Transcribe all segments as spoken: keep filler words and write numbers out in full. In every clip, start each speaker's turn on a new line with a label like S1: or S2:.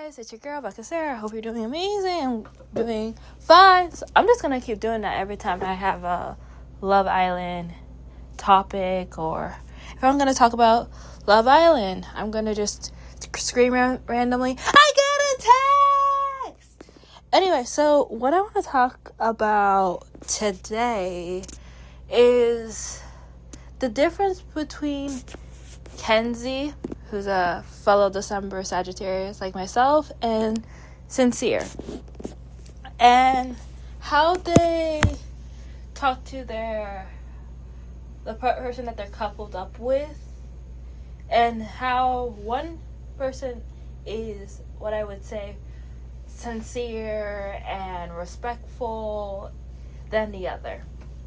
S1: guys, it's your girl Becca Sarah. I hope you're doing amazing. I'm doing fine. So I'm just gonna keep doing that every time I have a Love Island topic, or if I'm gonna talk about Love Island, I'm gonna just scream ran- randomly, I got a text! Anyway, so what I want to talk about today is the difference between Kenzie, who's a fellow December Sagittarius like myself, and Sincere, and how they talk to their the person that they're coupled up with, and how one person is what I would say sincere and respectful than the other.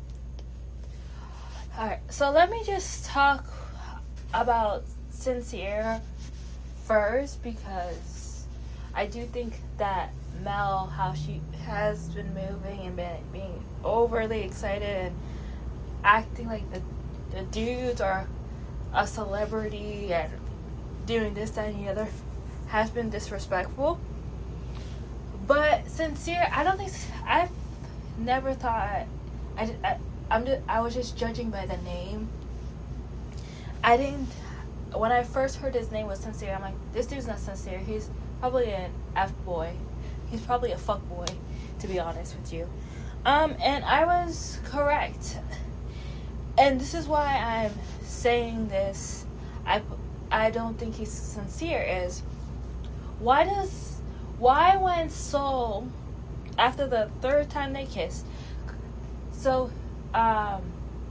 S1: Alright, so let me just talk about Sincere first, because I do think that Mel, how she has been moving and been being overly excited and acting like the, the dudes are a celebrity and doing this, that, and the other, has been disrespectful. But Sincere, I don't think, I've never thought, I, I, I'm just, I was just judging by the name. I didn't, when I first heard his name was Sincere, I'm like, this dude's not sincere. He's probably an F-boy. He's probably a fuckboy, to be honest with you. Um, and I was correct. And this is why I'm saying this. I, I don't think he's sincere is, why does, why when Soul, after the third time they kissed, so, um,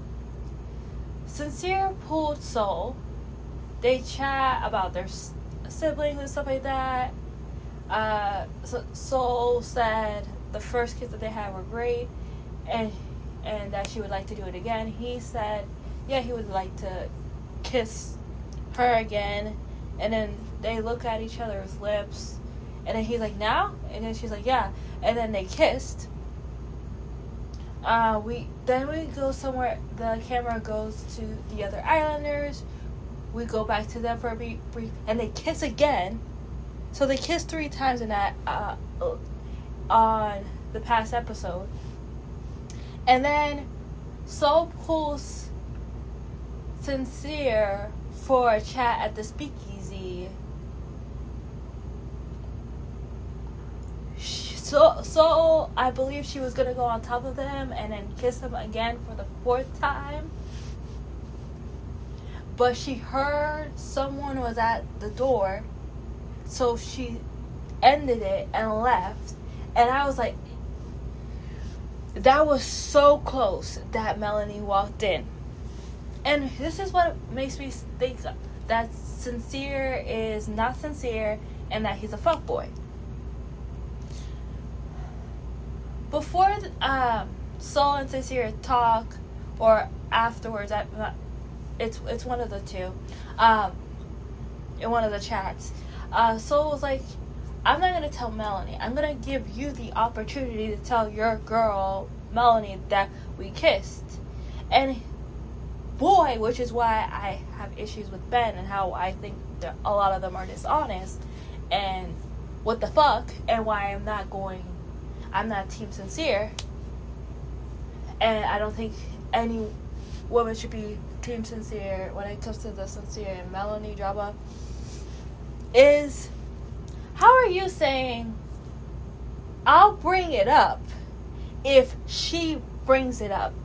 S1: Sincere pulled Soul. They chat about their s- siblings and stuff like that. Uh, so Soul said the first kiss that they had were great, and and that she would like to do it again. He said, yeah, he would like to kiss her again. And then they look at each other's lips, and then he's like, now? And then she's like, yeah. And then they kissed. Uh, we then we go somewhere. The camera goes to the other islanders. We go back to them for a brief, brief and they kiss again. So they kissed three times in that uh, on the past episode. And then Soul pulls Sincere for a chat at the speakeasy. So, so I believe she was gonna go on top of them and then kiss him again for the fourth time. But she heard someone was at the door, so she ended it and left. And I was like, that was so close that Melanie walked in. And this is what makes me think that Sincere is not sincere and that he's a fuckboy. Before um, Soul and Sincere talk, or afterwards, I, it's it's one of the two, um, in one of the chats, uh, Soul was like, I'm not going to tell Melanie. I'm going to give you the opportunity to tell your girl, Melanie, that we kissed. And boy, which is why I have issues with Ben and how I think that a lot of them are dishonest and what the fuck, and why I'm not going... I'm not team Sincere, and I don't think any woman should be team Sincere when it comes to the Sincere and Melanie drama. Is, how are you saying, I'll bring it up if she brings it up?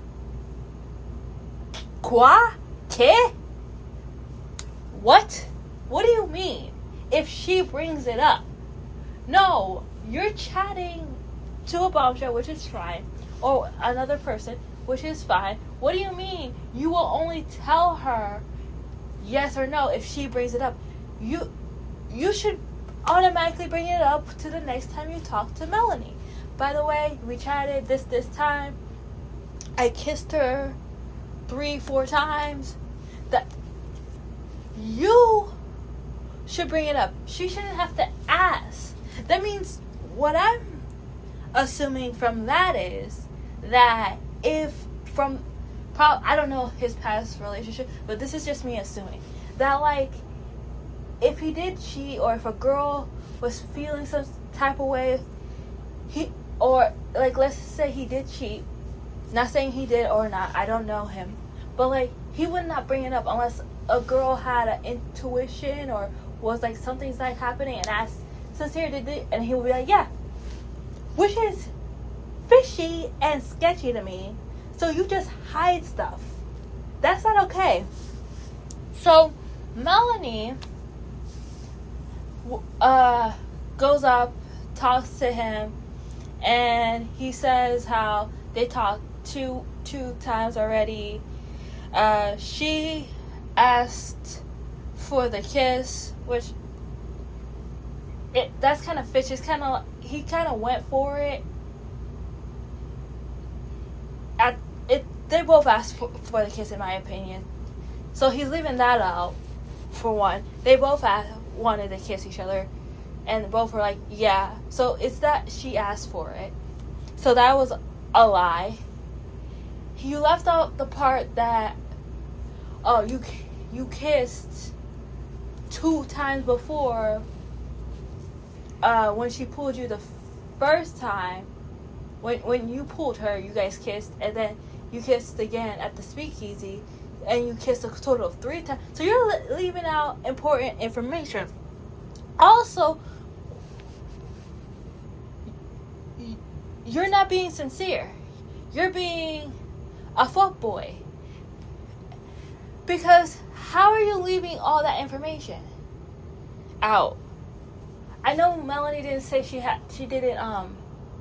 S1: Quoi? Que? What? What do you mean? If she brings it up? No, you're chatting to a bombshell, which is fine, or another person, which is fine. What do you mean you will only tell her yes or no if she brings it up? You you should automatically bring it up to the next time you talk to Melanie. By the way, we chatted this this time. I kissed her three, four times. That you should bring it up. She shouldn't have to ask. That means what I'm assuming from that is that if from, pro- I don't know his past relationship, but this is just me assuming that, like, if he did cheat, or if a girl was feeling some type of way, he or like let's say he did cheat. Not saying he did or not. I don't know him, but like he would not bring it up unless a girl had an intuition or was like something's like happening and asked Sincere did it, and he would be like, yeah, which is fishy and sketchy to me. So you just hide stuff. That's not okay. So Melanie uh, goes up, talks to him, and he says how they talked two two times already. Uh, she asked for the kiss, which it that's kind of fishy. It's kind of he kind of went for it. At it, they both asked for, for the kiss, in my opinion. So he's leaving that out. For one, they both asked, wanted to kiss each other, and both were like, yeah. So it's that she asked for it. So that was a lie. You left out the part that, oh, you you kissed two times before. Uh, when she pulled you the first time, when when you pulled her, you guys kissed, and then you kissed again at the speakeasy, and you kissed a total of three times. So you're li- leaving out important information. Also, you're not being sincere. You're being a fuckboy. Because how are you leaving all that information out? I know Melanie didn't say she had, she didn't um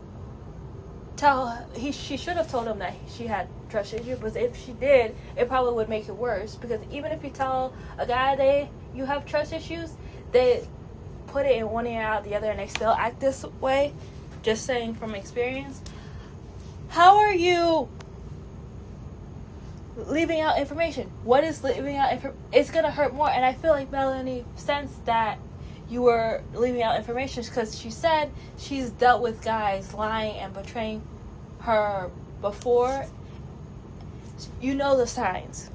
S1: tell he she should have told him that she had trust issues, but if she did, it probably would make it worse. Because even if you tell a guy they you have trust issues, they put it in one ear out the other, and they still act this way. Just saying from experience. How are you leaving out information? What is leaving out information? It's gonna hurt more, and I feel like Melanie sensed that you were leaving out information because she said she's dealt with guys lying and betraying her before. You know the signs.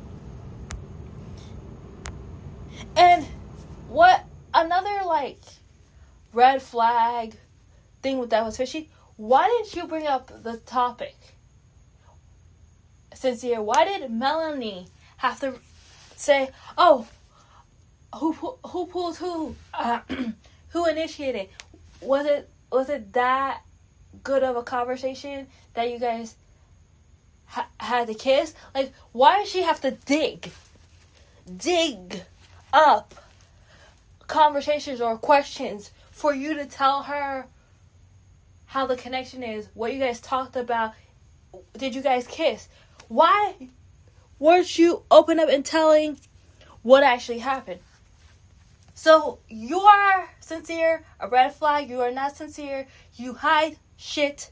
S1: And what another like red flag thing that was fishy, why didn't you bring up the topic? Sincere, why did Melanie have to say, oh, who who pulled who? Uh, who initiated? Was it was it that good of a conversation that you guys ha- had to kiss? Like, why does she have to dig, dig up conversations or questions for you to tell her how the connection is, what you guys talked about? Did you guys kiss? Why weren't you open up and telling what actually happened? So you are sincere, a red flag. You are not sincere. You hide shit.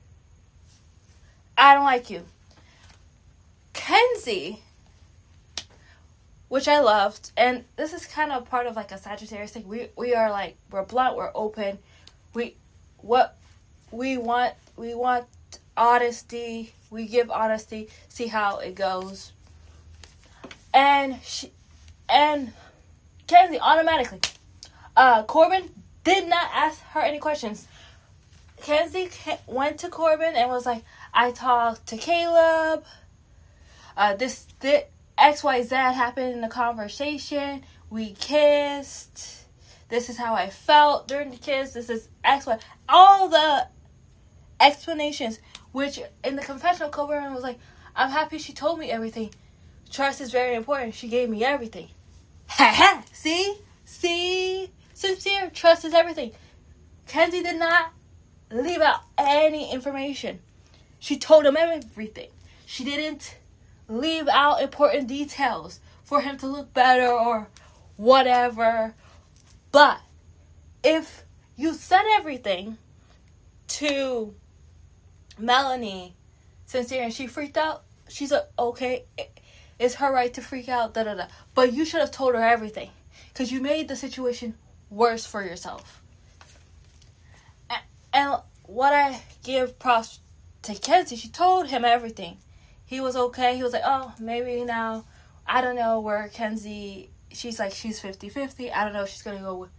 S1: I don't like you. Kenzie, which I loved, and this is kind of part of like a Sagittarius thing. We we are like, we're blunt, we're open. We what we want we want honesty. We give honesty. See how it goes. And she and. Kenzie automatically. Uh, Corbin did not ask her any questions. Kenzie went to Corbin and was like, I talked to Caleb. Uh, this, this X Y Z happened in the conversation. We kissed. This is how I felt during the kiss. This is X Y. All the explanations, which in the confessional, Corbin was like, I'm happy she told me everything. Trust is very important. She gave me everything. Ha ha! See? See? Sincere, trust is everything. Kenzie did not leave out any information. She told him everything. She didn't leave out important details for him to look better or whatever. But if you said everything to Melanie, Sincere, and she freaked out, she's like, okay, it's her right to freak out, da da da. But you should have told her everything, because you made the situation worse for yourself. And, and what I give props to Kenzie, she told him everything. He was okay. He was like, oh, maybe now, I don't know where Kenzie, she's like, she's fifty-fifty. I don't know if she's going to go with,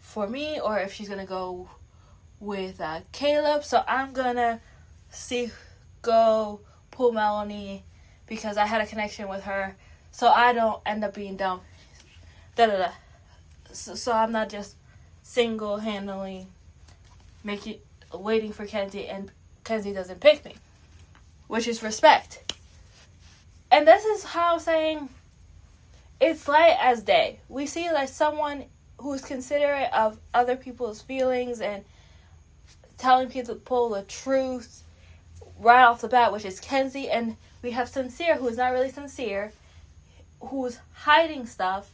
S1: for me or if she's gonna go with uh, Caleb. So I'm gonna see go pull Melanie because I had a connection with her, so I don't end up being dumb. Da da da. So, so I'm not just single-handedly making waiting for Kenzie and Kenzie doesn't pick me, which is respect. And this is how I'm saying it's light as day. We see like someone who's considerate of other people's feelings and telling people the truth right off the bat, which is Kenzie. And we have Sincere, who is not really sincere, who's hiding stuff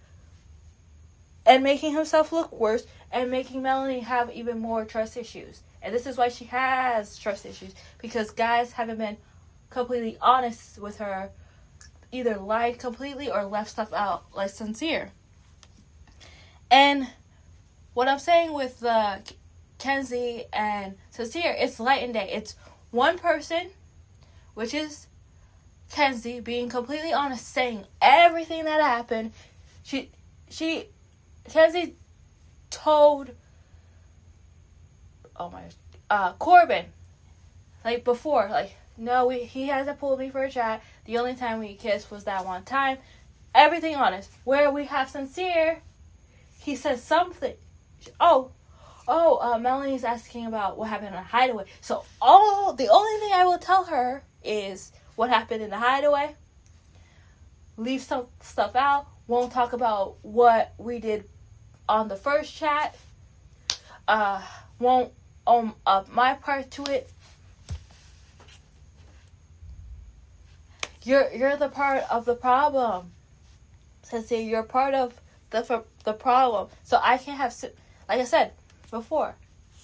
S1: and making himself look worse and making Melanie have even more trust issues. And this is why she has trust issues, because guys haven't been completely honest with her, either lied completely or left stuff out, like Sincere. And what I'm saying with uh, Kenzie and Sincere, it's light and day. It's one person, which is Kenzie, being completely honest, saying everything that happened. She, she, Kenzie told, oh my, uh, Corbin, like before, like, no, we, he hasn't pulled me for a chat. The only time we kissed was that one time. Everything honest. Where we have Sincere, he says something. Oh, oh, uh, Melanie's asking about what happened in the hideaway. So all the only thing I will tell her is what happened in the hideaway. Leave some stuff out. Won't talk about what we did on the first chat. Uh, won't own up my part to it. You're you're the part of the problem. Sincere, you're part of the the problem. So I can't have, like I said before,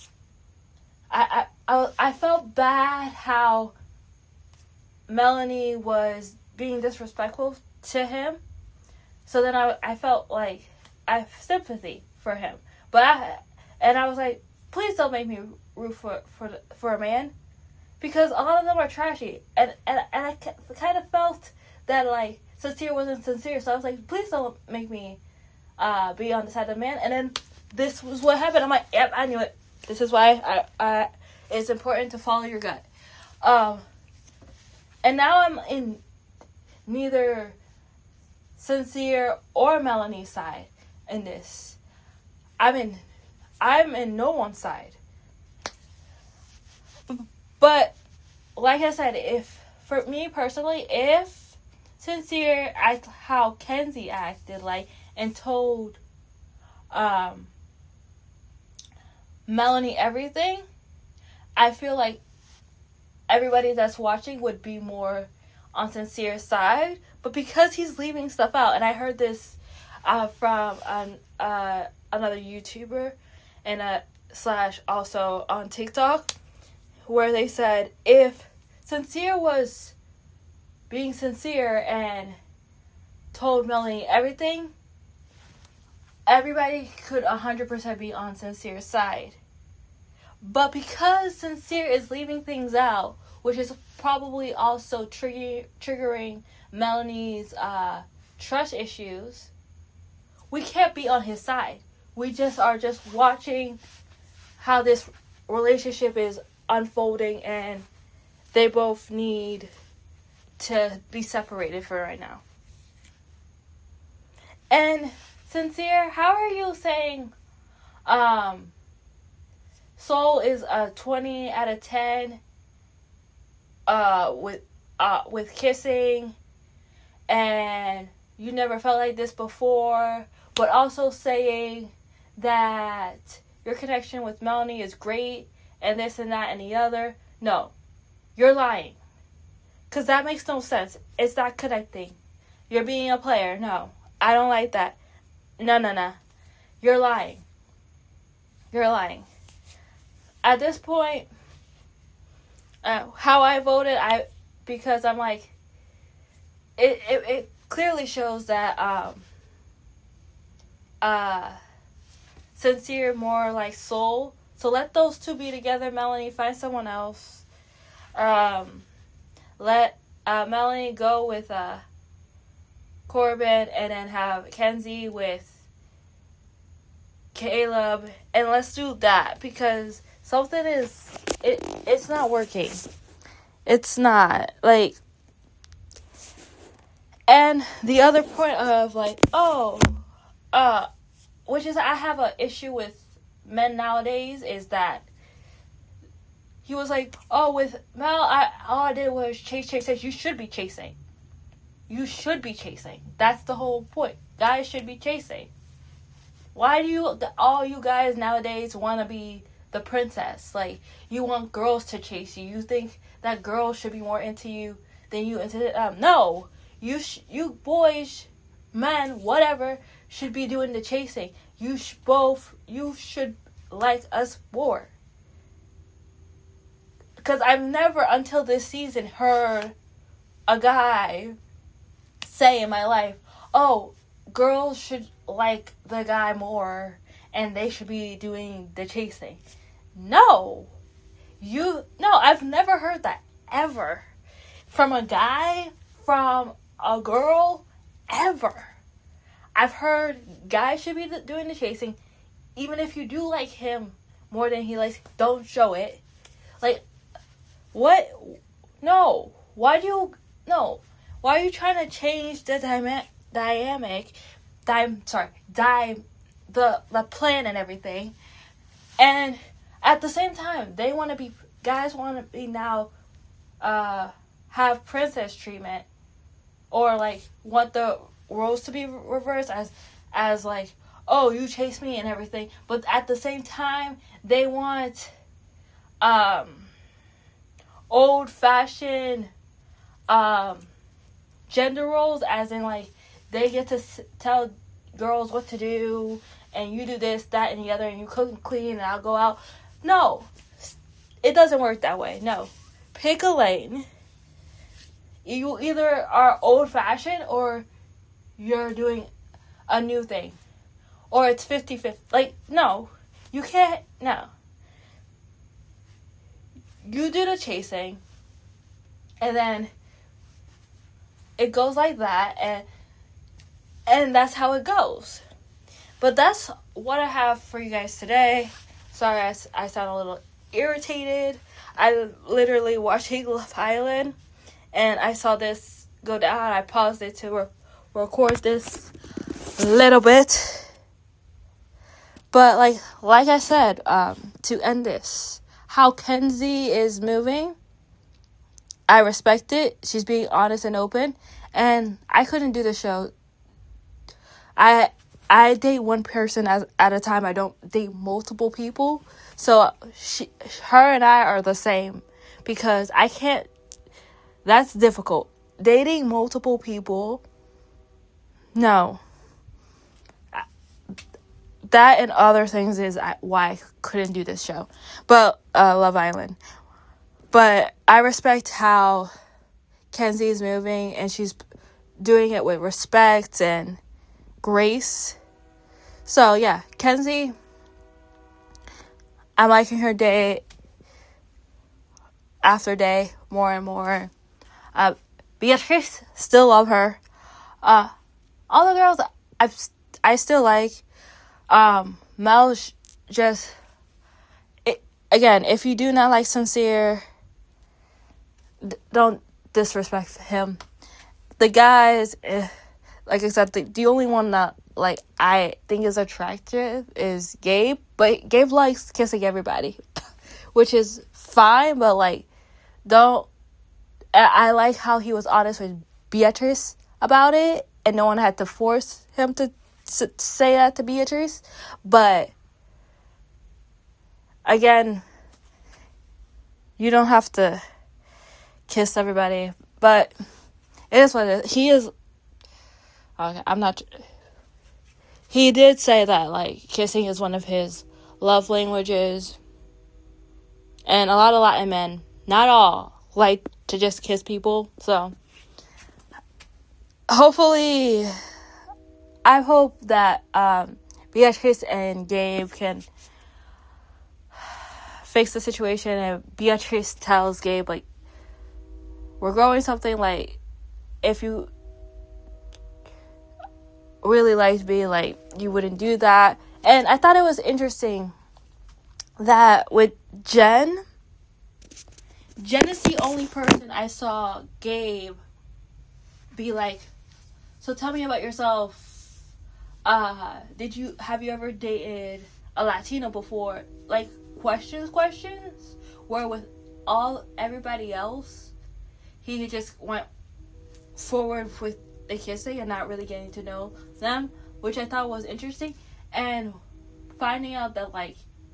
S1: I I I, I felt bad how Melanie was being disrespectful to him. So then I I felt like I have sympathy for him. But I and I was like, please don't make me root for for for a man. Because a lot of them are trashy. And, and, and I kind of felt that, like, Sincere wasn't sincere. So I was like, please don't make me uh, be on the side of the man. And then this was what happened. I'm like, yep, I knew it. This is why I, I it's important to follow your gut. Um, and now I'm in neither Sincere or Melanie's side in this. I'm in, I'm in no one's side. But, like I said, if, for me personally, if Sincere act how Kenzie acted, like, and told, um, Melanie everything, I feel like everybody that's watching would be more on Sincere's side. But because he's leaving stuff out, and I heard this, uh, from, an, uh, another YouTuber, and, uh, slash also on TikTok, where they said if Sincere was being sincere and told Melanie everything, everybody could one hundred percent be on Sincere's side. But because Sincere is leaving things out, which is probably also trigger, triggering Melanie's uh, trust issues, we can't be on his side. We just are just watching how this relationship is unfolding, and they both need to be separated for right now. And Sincere, how are you saying um Soul is a twenty out of ten uh with uh with kissing, and you never felt like this before, but also saying that your connection with Melanie is great and this and that and the other? No, you're lying. Because that makes no sense. It's not connecting. You're being a player. No, I don't like that. No, no, no. You're lying. You're lying. At this point, uh, how I voted, I because I'm like, it, it, it clearly shows that um, uh, Sincere more like Soul. So let those two be together, Melanie. Find someone else. Um, let uh, Melanie go with uh, Corbin, and then have Kenzie with Caleb, and let's do that, because something is, it it's not working. It's not, like, and the other point of, like, oh, uh, which is, I have an issue with men nowadays, is that he was like, oh, with Mel, I all I did was chase, chase, chase. You should be chasing. You should be chasing. That's the whole point. Guys should be chasing. Why do you, all you guys nowadays want to be the princess? Like, you want girls to chase you. You think that girls should be more into you than you into them. No. You, sh- you boys, men, whatever, should be doing the chasing. You sh- both, you should like us more. Because I've never, until this season, heard a guy say in my life, oh, girls should like the guy more and they should be doing the chasing. No. You, no, I've never heard that ever. From a guy, from a girl, ever. I've heard guys should be doing the chasing. Even if you do like him more than he likes, don't show it. Like, what? No. Why do you... No. Why are you trying to change the dyma- dynamic... Di- sorry. Di- the, the plan and everything. And at the same time, they want to be... Guys want to be now... Uh, have princess treatment. Or, like, want the roles to be reversed as... As, like... Oh, you chase me and everything. But at the same time, they want... Um... old-fashioned um, gender roles, as in, like, they get to s- tell girls what to do, and you do this, that, and the other, and you cook and clean, and I'll go out. No. It doesn't work that way. No. Pick a lane. You either are old-fashioned, or you're doing a new thing. Or it's fifty-fifty. Like, no. You can't, no. You do the chasing, and then it goes like that, and and that's how it goes. But that's what I have for you guys today. Sorry, I, I sound a little irritated. I literally watching Love Island, and I saw this go down. I paused it to re- record this a little bit. But like like I said, um, to end this, how Kenzie is moving, I respect it. She's being honest and open, and I couldn't do the show. I I date one person as, at a time. I don't date multiple people, so she, her and I are the same, because I can't. That's difficult. Dating multiple people, no. That and other things is why I couldn't do this show. But, uh, Love Island. But I respect how Kenzie is moving, and she's doing it with respect and grace. So, yeah, Kenzie, I'm liking her day after day more and more. Uh, Beatrice, still love her. Uh, all the girls I I still like. Um, Mel just, it, again, if you do not like Sincere, d- don't disrespect him. The guys, eh, like I said, the, the only one that, like, I think is attractive is Gabe, but Gabe likes kissing everybody, which is fine, but, like, don't, I, I like how he was honest with Beatrice about it, and no one had to force him to say that to Beatrice. But again, you don't have to kiss everybody, but it is what it is. He is okay, I'm not he did say that, like, kissing is one of his love languages, and a lot of Latin men, not all, like to just kiss people. So hopefully I hope that um, Beatrice and Gabe can fix the situation, and Beatrice tells Gabe, like, we're growing something, like, if you really liked me, like, you wouldn't do that, And I thought it was interesting that with Jen, Jen is the only person I saw Gabe be like, so tell me about yourself. Uh, did you, have you ever dated a Latino before? Like, questions, questions. Where with all, everybody else, he just went forward with the kissing and not really getting to know them, which I thought was interesting. And finding out that, like,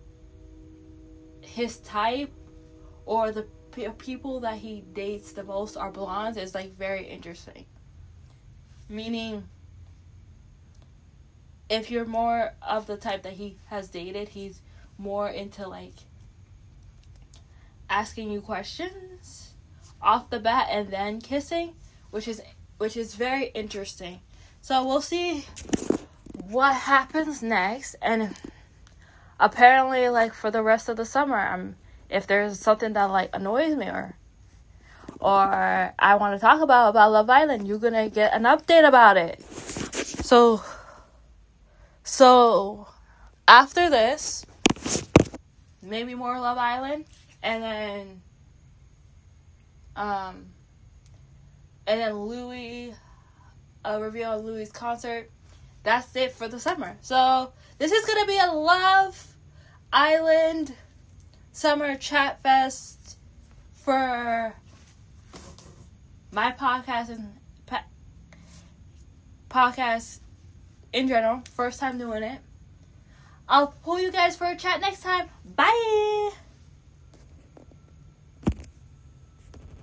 S1: his type or the p- people that he dates the most are blondes is, like, very interesting. Meaning, if you're more of the type that he has dated, he's more into, like, asking you questions off the bat and then kissing, which is which is very interesting. So we'll see what happens next, and apparently, like, for the rest of the summer, I'm if there's something that, like, annoys me or or I want to talk about about Love Island, you're gonna get an update about it. So so after this, maybe more Love Island, and then um and then Louis, a review on Louis' concert. That's it for the summer. So this is gonna be a Love Island summer chat fest for my podcast and pa- podcast in general. First time doing it. I'll pull you guys for a chat next time. Bye.